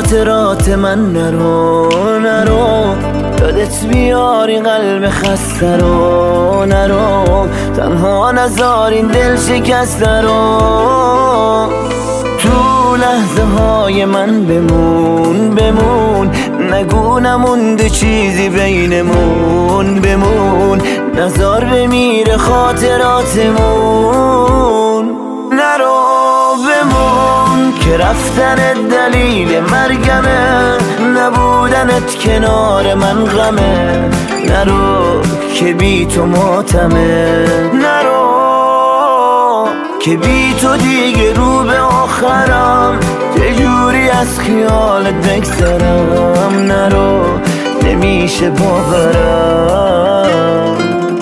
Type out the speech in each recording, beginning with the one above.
خاطرات من نرو نرو، یادت بیار این قلب خسته رو نرو، تنها نذار این دل شکسته رو. تو لحظه های من بمون بمون، نگو نمونده چیزی بینمون بمون، نذار بمیره خاطراتمون. نرو بمون که رفتن دلیل مرگمه، نبودنت کنار من غمه، نرو که بی تو ماتمه، نرو که بی تو دیگه رو به آخرم، چجوری از خیالت بگذرم، نرو نمیشه باورم.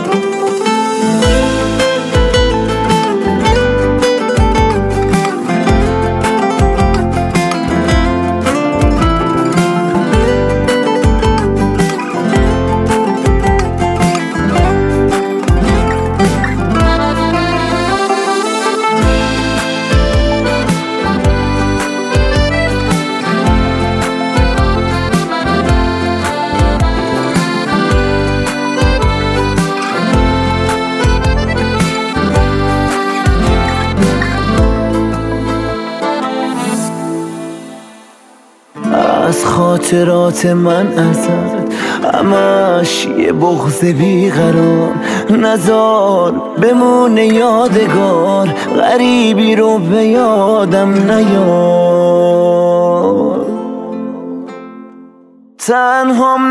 از خاطرات من ازت همش یه بغض بیقرار، نذار بمونه یادگار، غریبی رو به یادم نیار، تنهام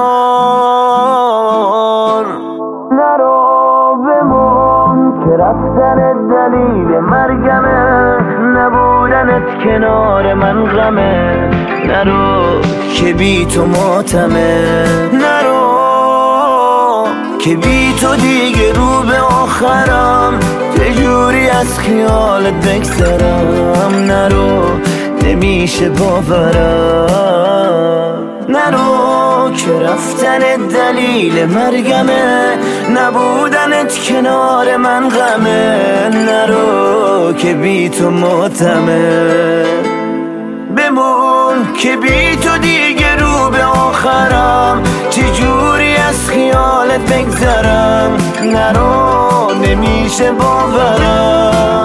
نذار. نرو بمون که رفتن دلیل مرگمه، نبودنت کنار من غمه، نرو که بی تو ماتمه، نرو که بی تو دیگه رو به آخرم، چجوری از خیالت بگذرم، نرو نمیشه باورم. نرو که رفتن دلیل مرگمه، نبودنت کنار من غمه، نرو که بی تو ماتمه، بمون که بی تو دیگه رو به آخرم، چجوری از خیالت بگذرم، نرو نمیشه باورم.